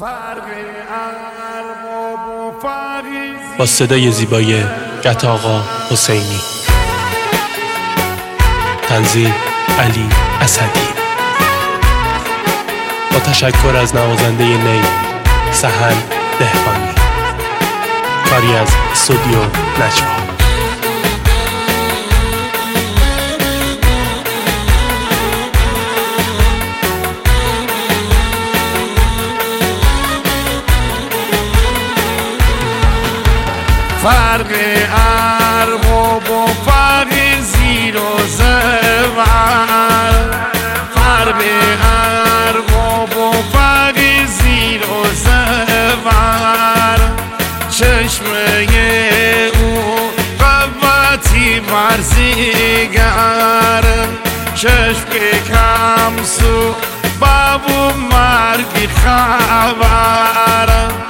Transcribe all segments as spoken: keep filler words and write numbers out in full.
با صدای زیبای قطاقا حسینی، تنظیم علی اسدی، با تشکر از نوازنده نی سهل دهقانی، کاری از استودیو نجوا. فرق ارباب و فرق زیر و زبر، فرق ارباب و فرق زیر و زبر، چشمه او قوتی مرزیگر، چشم که کم سو بابو مرگی خبر،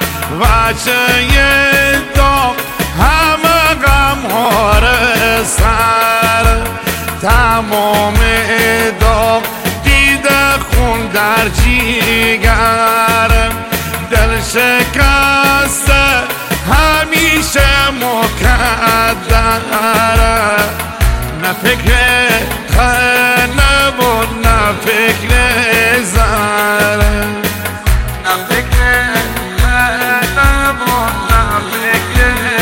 وچه داغ همه غم ها سر، تمام داغ دیده خون در جیگر، دل شکسته همیشه مقدر، نه فکر خنه و نه فکر زر، نه فکر خنه و نه فکر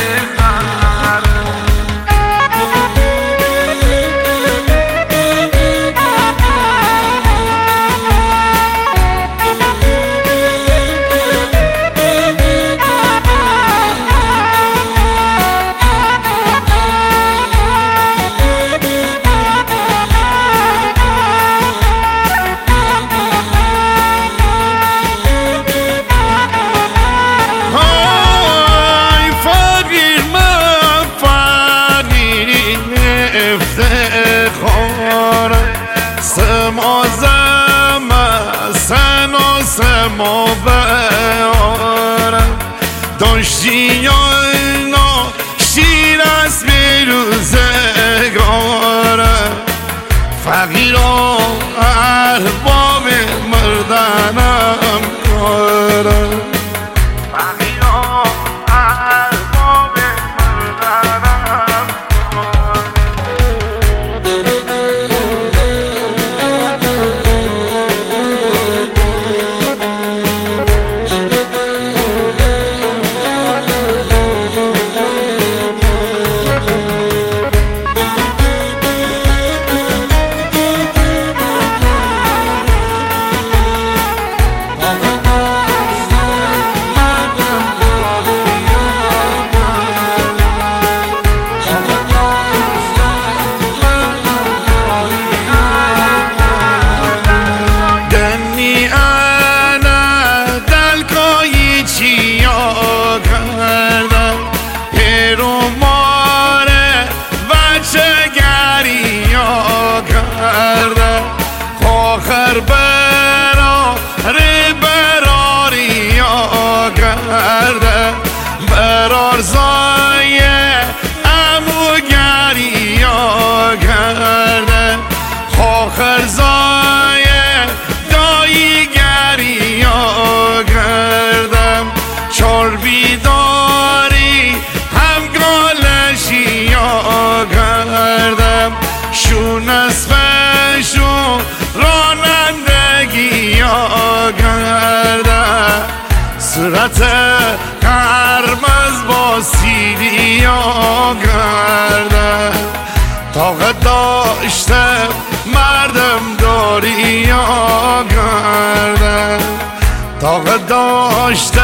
سما زمه سن و سما بیارم، داشتی اینا شیر از بیروزگارم، فقیرا ارباب مردنم کارم، فقیرا ارباب مردنم آخر برا ری براری یا کرده، برار زایه اموگری یا کرده، آخر زایه داییگری یا کردم، چار بیداری هم گالشی یا کردم، شون از فشون رانندگی یا کردم، صورت قرمز با سیلی یا کردم، طاقت داشتم مردم داری یا کردم، طاقت داشتم